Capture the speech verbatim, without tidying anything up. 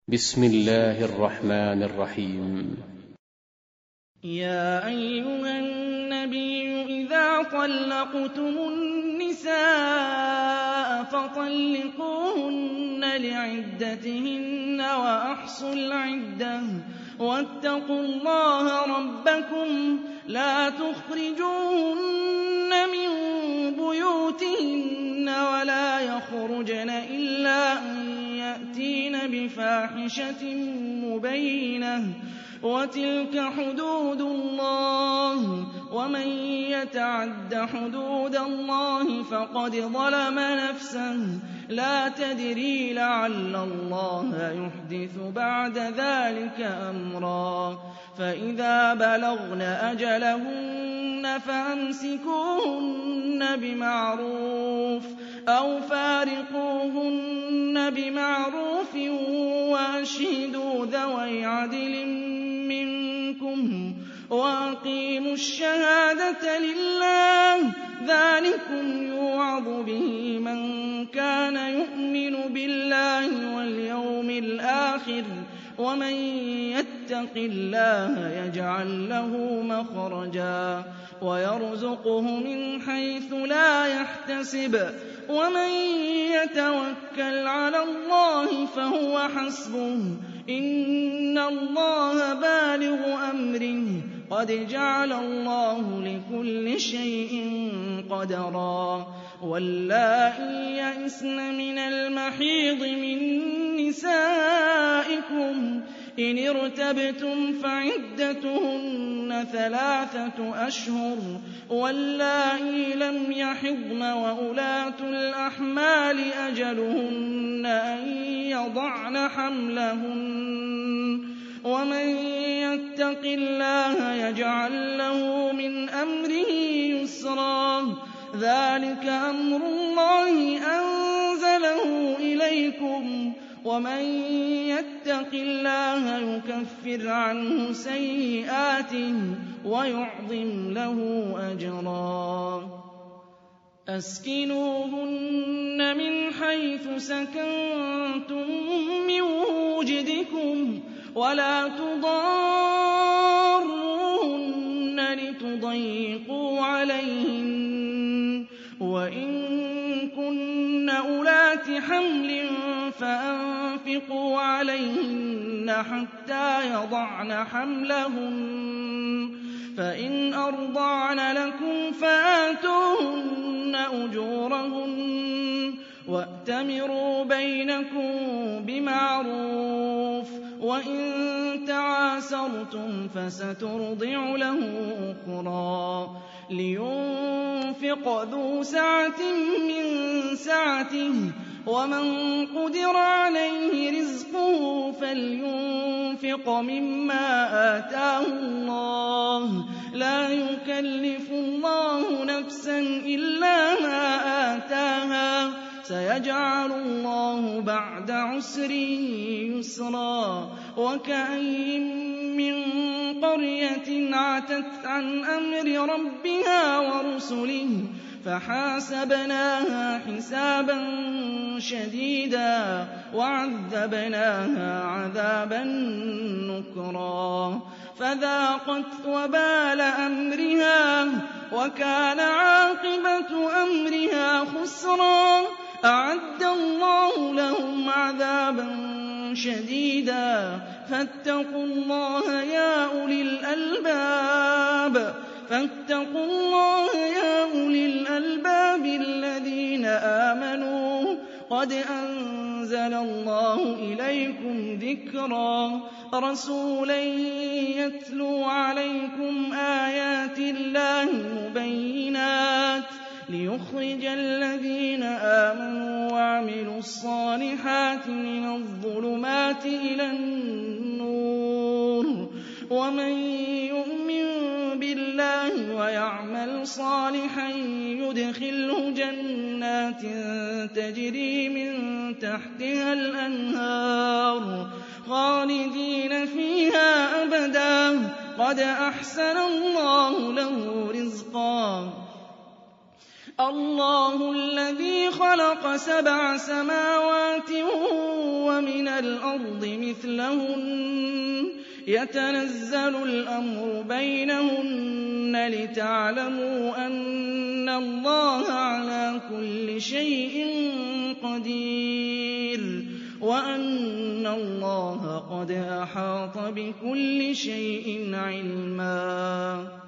بسم الله الرحمن الرحيم. يا أيها النبي إذا طلقتم النساء فطلقوهن لعدتهن وأحصوا العدة واتقوا الله ربكم لا تخرجوهن من بيوتهن ولا يخرجن إلا أن يأتين بفاحشة مبينة وتلك حدود الله ومن يتعد حدود الله فقد ظلم نفسه لا تدري لعل الله يحدث بعد ذلك أمرا فإذا بلغن أجلهن فأمسكوهن بمعروف أو فارقوهن بمعروف وأشهدوا ذوي عدل منكم وأقيموا الشهادة لله ذلكم يوعظ به من كان يؤمن بالله واليوم الآخر ومن يتق الله يجعل له مخرجا ويرزقه من حيث لا يحتسب ومن يتوكل على الله فهو حسبه إن الله بالغ أمره قد جعل الله لكل شيء قدرا واللائي يئسن من المحيض من نسائكم إن ارتبتم فعدتهن ثلاثة أشهر واللائي لم يحضن وأولاة الأحمال أجلهن أن يضعن حملهن ومن يتق الله يجعل له من أمره يسرا ذلك أمر الله أنزله إليكم ومن يتق الله يكفر عنه سيئاته ويعظم له أجرا أسكنوهن من حيث سكنتم من وجدكم ولا تضاروهن لتضيقوا عليهن وإن كن أولات حمل فأنفقوا عليهن حتى يضعن حملهن فإن أرضعن لكم فآتوهن أجورهن وأتمروا بينكم بمعروف وإن تعاسرتم فسترضع له أخرى لينفق ذو سعة من سعته ومن قدر عليه رزقه فلينفق مما آتاه الله لا يكلف الله نفسا إلا ما آتاها سيجعل الله بعد عسر يسرا وكأين من قرية عتت عن أمر ربها ورسله فحاسبناها حسابا شديدا وعذبناها عذابا نكرا فذاقت وبال أمرها وكان عاقبة أمرها خسرا أعد الله لهم عذابا شديدا فاتقوا الله يا أولي الألباب فاتقوا الله يا أولي الألباب الذين آمنوا قد أنزل الله إليكم ذكرا رسولا يتلو عليكم آيات الله مبينات ليخرج الذين آمنوا وعملوا الصالحات من الظلمات إلى النور ومن يؤمن بالله ويعمل صالحا يدخله جنات تجري من تحتها الأنهار خالدين فيها أبدا قد أحسن الله له رزقا اللَّهُ الَّذِي خَلَقَ سَبْعَ سَمَاوَاتٍ وَمِنَ الْأَرْضِ مِثْلَهُنَّ يَتَنَزَّلُ الْأَمْرُ بَيْنَهُنَّ لِتَعْلَمُوا أَنَّ اللَّهَ عَلَىٰ كُلِّ شَيْءٍ قَدِيرٌ وَأَنَّ اللَّهَ قَدْ أَحَاطَ بِكُلِّ شَيْءٍ عِلْمًا